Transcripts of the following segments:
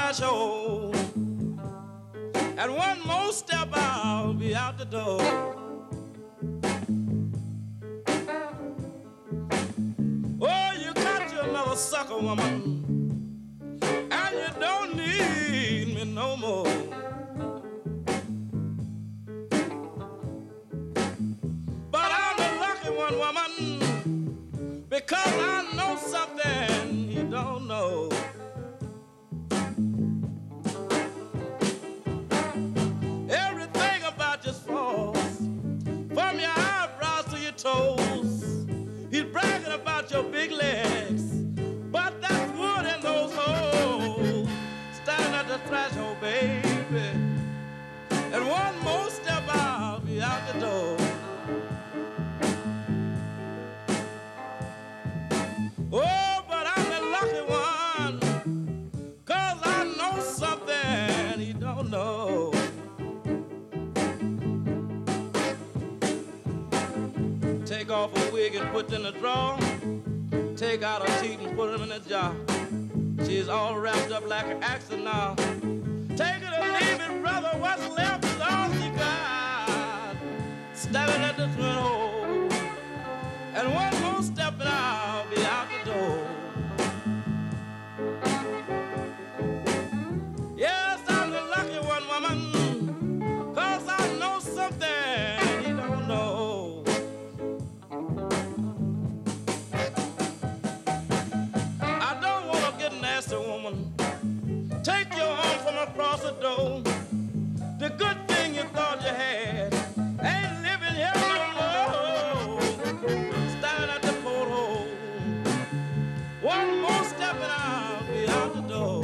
threshold. And one more step, I'll be out the door. Oh, you got you another sucker woman, and you don't need me no more. But I'm the lucky one, woman, because I know something you don't know. Everything about you's false, from your eyebrows to your toes. He's bragging about your big legs, but that's wood in those holes. Standing at the threshold, baby, and one more step, I'll be out the door. Oh, but I'm the lucky one, 'cause I know something he don't know. Take off a wig and put it in a drawer. Take out her teeth and put them in a jar. She's all wrapped up like an axe now. Take it or leave it, brother. What's left is all you got. Standing at the twin hole. And one more step and I'll be out the door. Yes, I'm the lucky one, woman, 'cause I know something you don't know. I don't want to get nasty, woman. Take your arm from across the door. The good thing you thought you had ain't living here no more. Standing at the porthole. One more step and I'll be out the door.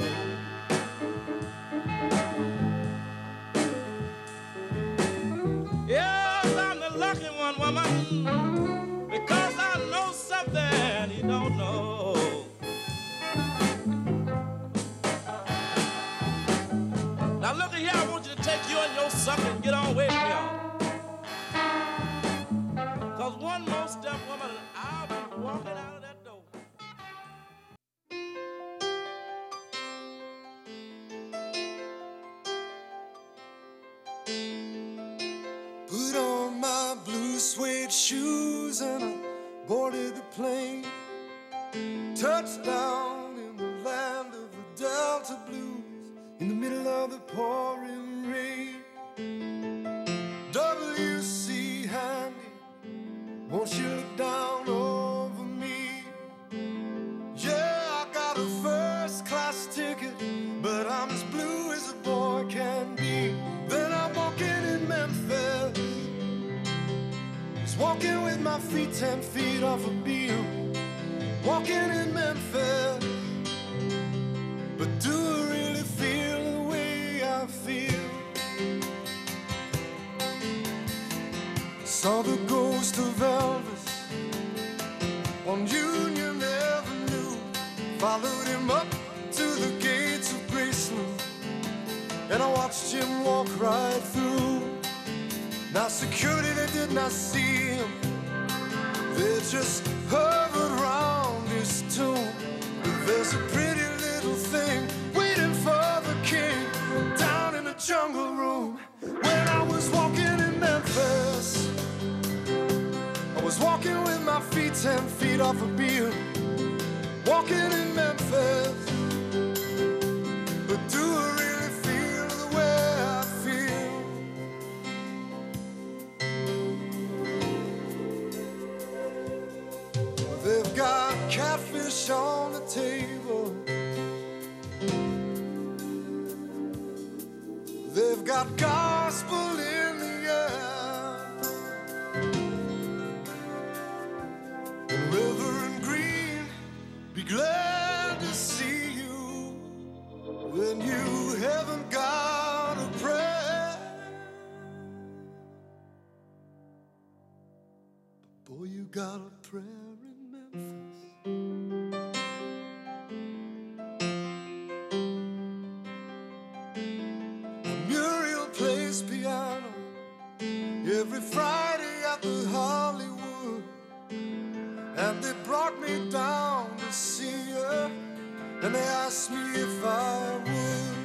Yes, I'm the lucky one, woman, because I know something you don't know. Now look at here, I want you to take you and your sucker and get on away from here. 'Cause one more step, woman, and I'll be walking out of that door. Put on my blue suede shoes and I boarded the plane. Touchdown in the land of the Delta Blues, in the middle of the pouring rain. W.C. Handy, won't you look down over me? Yeah, I got a first class ticket, but I'm as blue as a boy can be. Then I'm walking in Memphis, just walking with my feet 10 feet off a beam. Walking in Memphis, but do I really feel the way I feel? Saw the ghost of Elvis on Union Avenue. Followed him up to the gates of Graceland, and I watched him walk right through. Now security, they did not see him. They just hovered around his tomb. But there's a pretty little thing waiting for the king down in the jungle room. When I was walking in Memphis, I was walking with my feet 10 feet off a beam. Walking in Memphis, but do I really feel the way I feel? They've got catfish on the table. They've got gospel in the air. Reverend Green, be glad to see you when you haven't got a prayer. Boy, you got a prayer in Memphis. Muriel plays piano every Friday at the Hollywood, and they brought me down to see her, and they asked me if I would.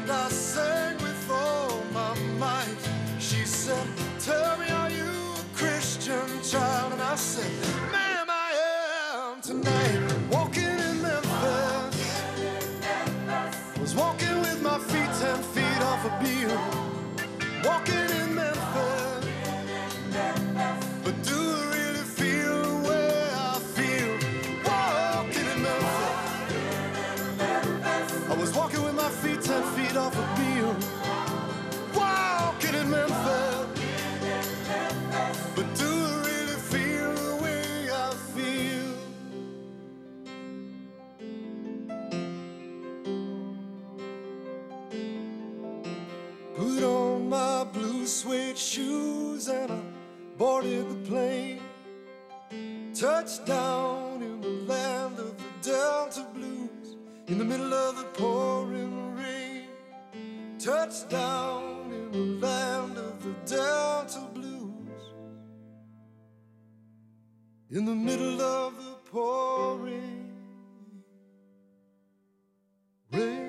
and I sang with all my might. She said, tell me, are you a Christian child? And I said, ma'am, I am tonight. Walking in Memphis, was walking with my feet 10 feet off a beam. Walking in Memphis, but do I really feel the way I feel? Walking in Memphis, I was walking with my feet 10 feet off a beam. Walking in Memphis, but do I really feel the way I feel? Put on my blue suede shoes and I boarded the plane. Touched down in the land of the Delta Blues, in the middle of the pouring rain. Touched down in the land of the Delta Blues, in the middle of the pouring rain.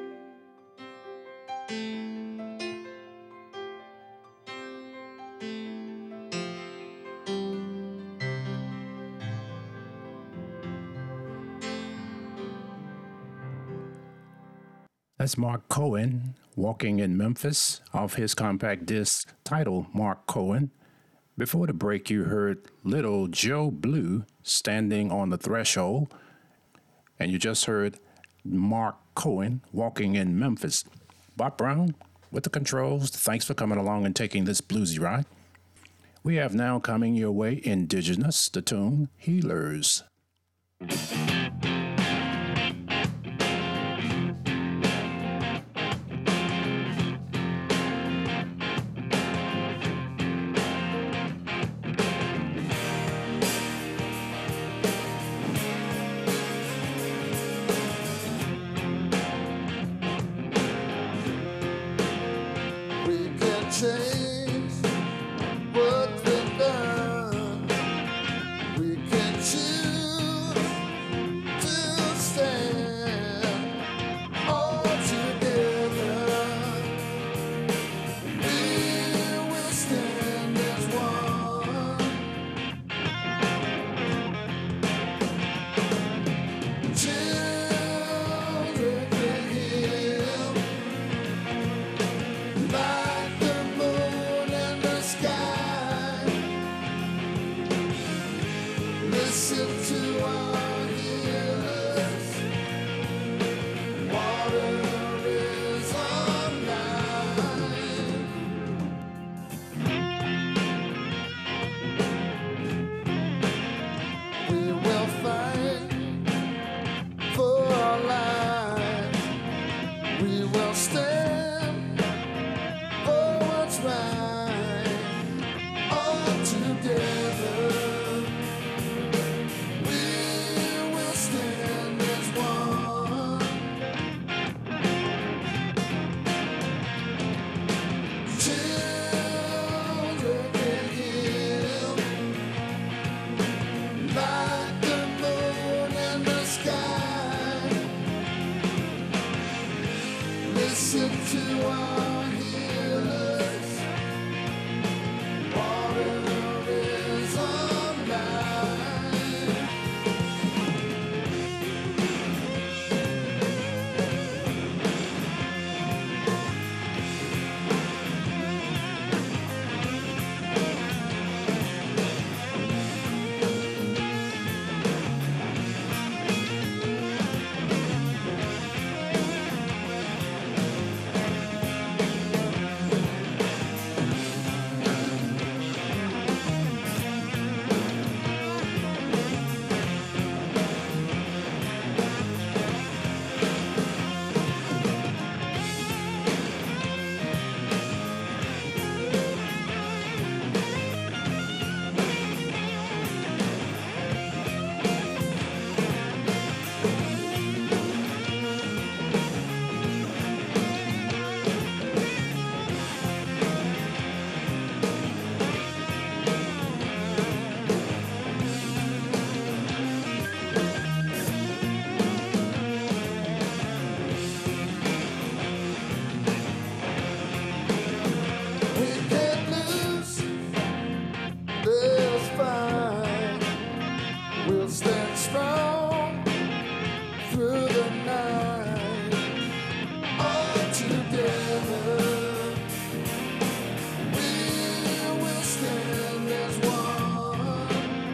That's Mark Cohen, Walking in Memphis, off his compact disc titled Mark Cohen. Before the break, you heard Little Joe Blue, Standing on the Threshold. And you just heard Mark Cohen, Walking in Memphis. Bob Brown with the controls. Thanks for coming along and taking this bluesy ride. We have now coming your way Indigenous, the tune Healers. Change what we've done. We can choose to stand all together. We will stand as one. Children can heal. Like the moon in the sky, listen to our healers. Water is our life. We will fight for our lives. We will stand for what's right, all together. We will stand as one. Children can heal like the moon in the sky. Listen to our healers. Water is our life. through the night. All together, we will stand as one.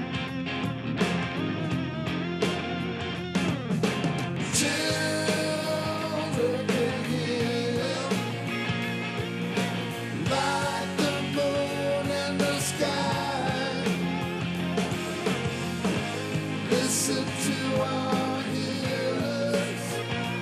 Children can hear like the moon in the sky. Listen to our healers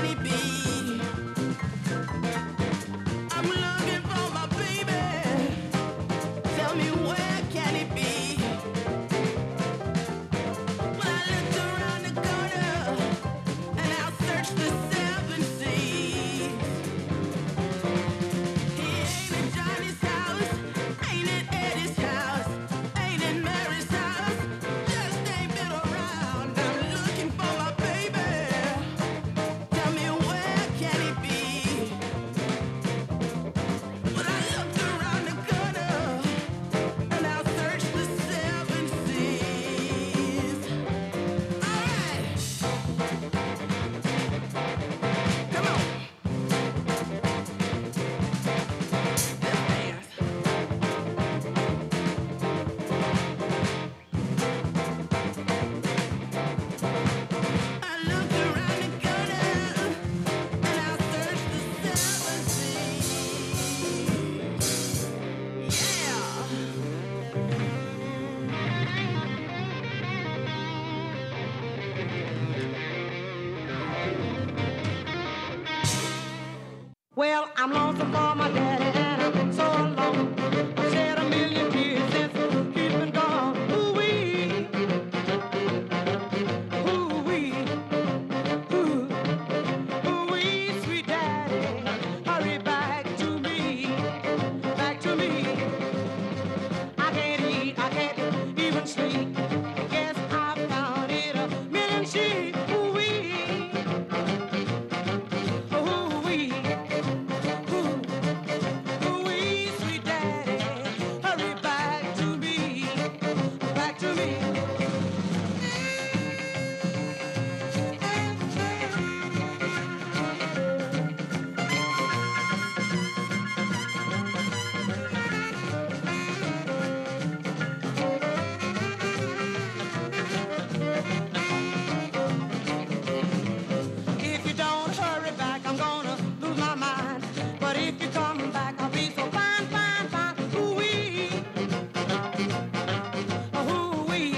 he be? I'm looking for my baby. Tell me where can he be? When I looked around the corner and I searched the seven seas. He ain't in Johnny's house, ain't in Eddie's house, ain't in Mary's house, just ain't been around. I'm looking for my baby. Tell me where can he be? When I looked around the corner and I searched the seven seas. All right, come on, let's dance. I looked around the corner and I searched the seven seas. Yeah. Well, I'm lonesome for my daddy and I've been so alone. I've shed a million tears since he's been gone. Ooh-wee, ooh-wee, ooh, ooh-wee, sweet daddy, hurry back to me, back to me. I can't eat, I can't even sleep. Guess I've counted a million sheep. Ooh-wee, ooh-wee. Ooh-wee, sweet daddy, hurry back to me, back to me. If you don't hurry back, I'm gonna lose my mind. But if you come back, I'll be so fine, fine, fine. Ooh-wee, ooh-wee,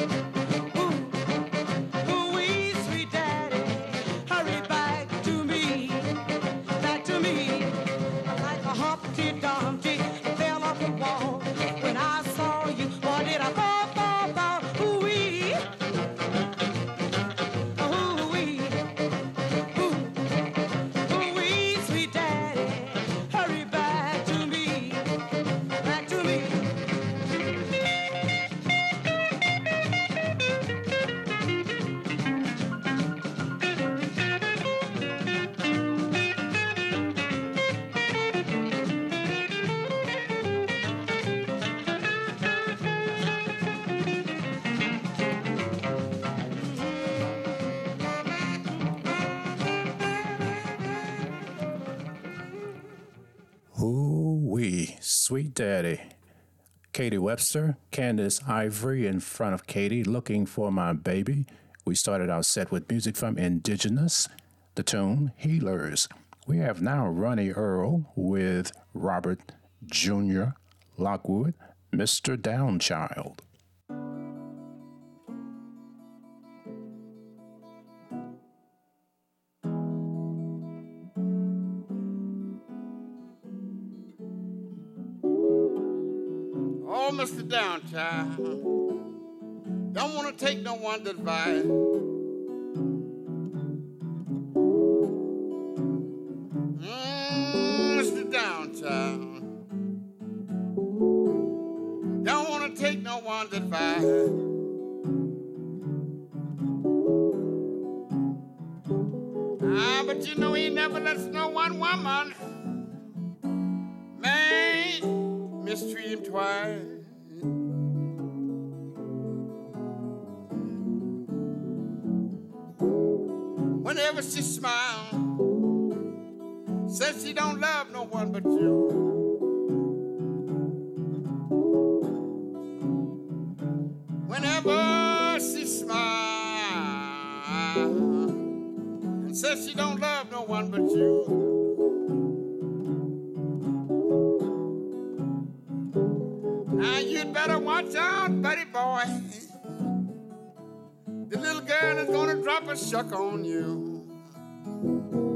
ooh, ooh-wee, sweet daddy, hurry back to me, back to me. Like a Humpty Dumpty fell off the wall. When I saw you, boy, did I fall, fall, fall. Ooh-wee, ooh-wee, ooh-wee, sweet daddy, hurry back to me, back to me. Ooh-wee, sweet daddy. Katie Webster, Candace Ivory in front of Katie, looking for my baby. We started our set with music from Indigenous, the tune Healers. We have now Ronnie Earl with Robert Jr. Lockwood, Mr. Downchild. Oh, Mr. Downchild, don't want to take no one's advice. Mr. Downchild, don't want to take no one's advice. But you know he never lets no one woman man mistreat him twice. Whenever she smiles, says she don't love no one but you. Whenever she smiles and says she don't love no one but you. Now you'd better watch out, buddy boy. The little girl is gonna drop a shuck on you.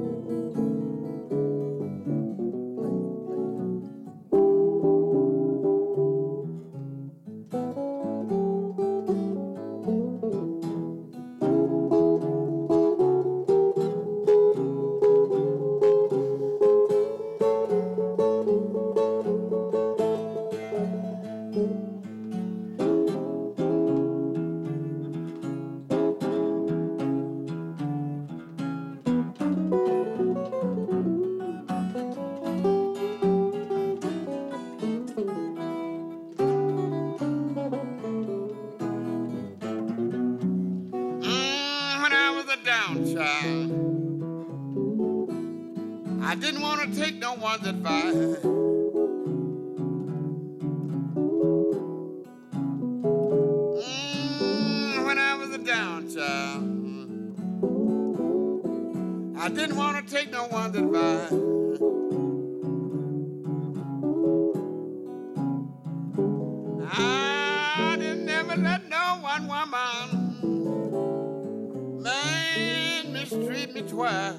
down, child. I didn't want to take no one's advice. When I was a down child, I didn't want to take no one's advice. I didn't never let no one woman, man, mistreat me twice.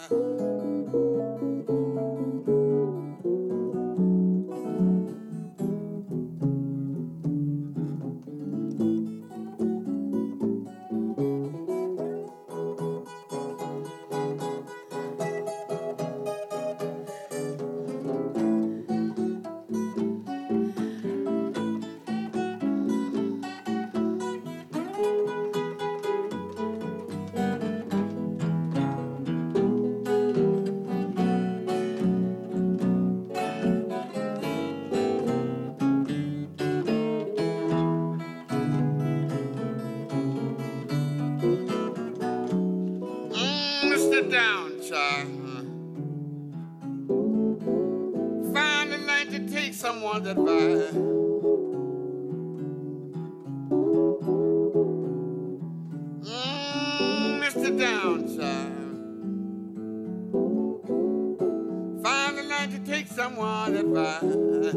Someone's advice. Mr. Downside, finally learned to take someone's advice.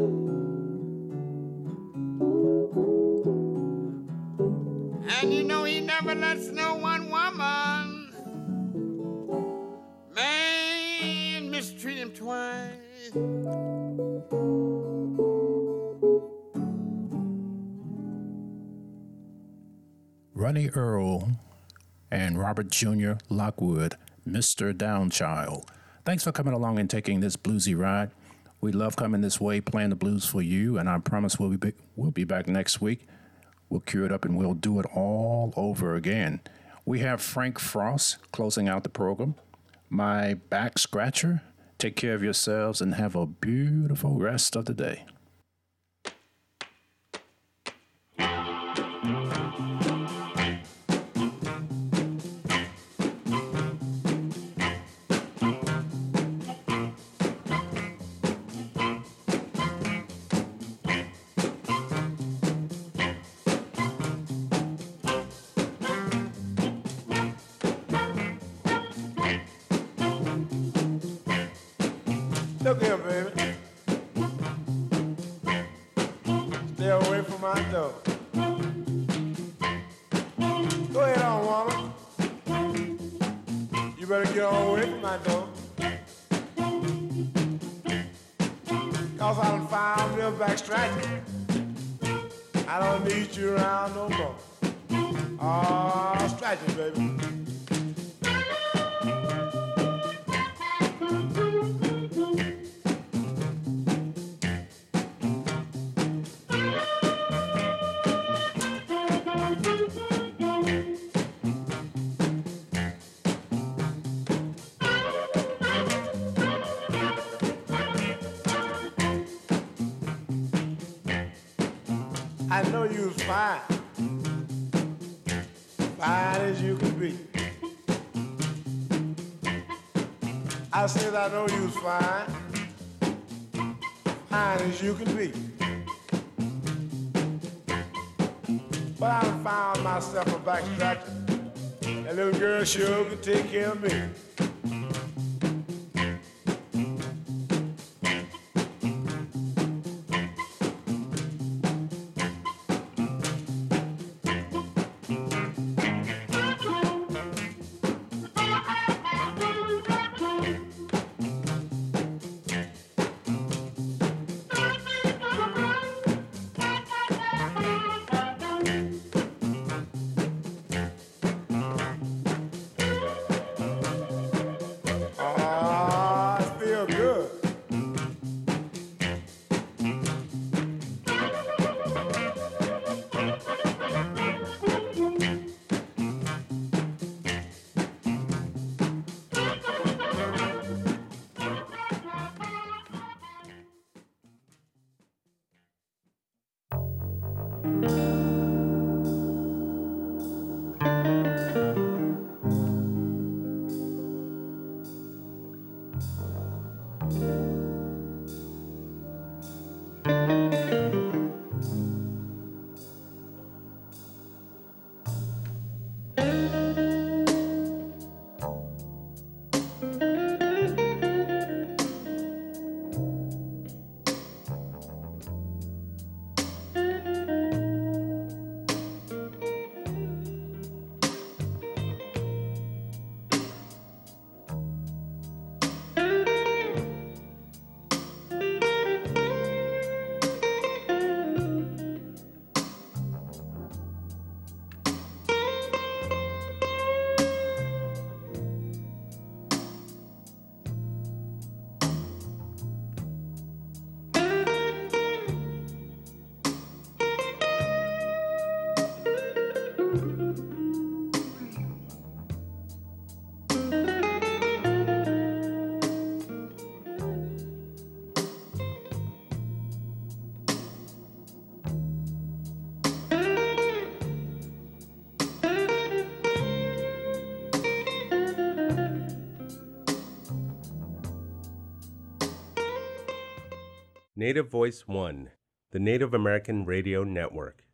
And you know he never lets no one woman, man, mistreat him twice. Ronnie Earl and Robert Jr. Lockwood, Mr. Downchild. Thanks for coming along and taking this bluesy ride. We love coming this way, playing the blues for you, and I promise we'll be back next week. We'll cure it up and we'll do it all over again. We have Frank Frost closing out the program. My Back Scratcher. Take care of yourselves and have a beautiful rest of the day. Look here, baby. Stay away from my door. Go ahead on, woman. You better get on away from my door. Cause I done found me a back scratcher. I don't need you around no more. Oh, scratch it, baby. I know you was fine, fine as you can be. I said I know you was fine, fine as you can be. But I done found myself a back scratcher. That little girl sure can take care of me. Native Voice One, the Native American Radio Network.